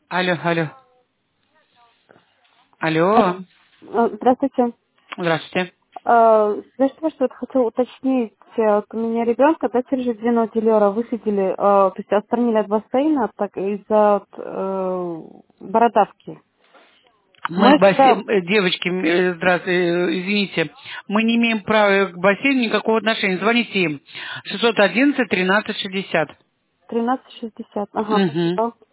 Алло, алло. Алло. Здравствуйте. Здравствуйте. Знаете, что вот хотел уточнить, вот у меня ребенка, да, сердечного дилера высадили, то есть отстранили от бассейна так из-за бородавки. Мы Мы к когда девочки, здравствуйте, извините, мы не имеем права к бассейну никакого отношения. Звоните им. 611-13-60. 13,60, ага. Угу.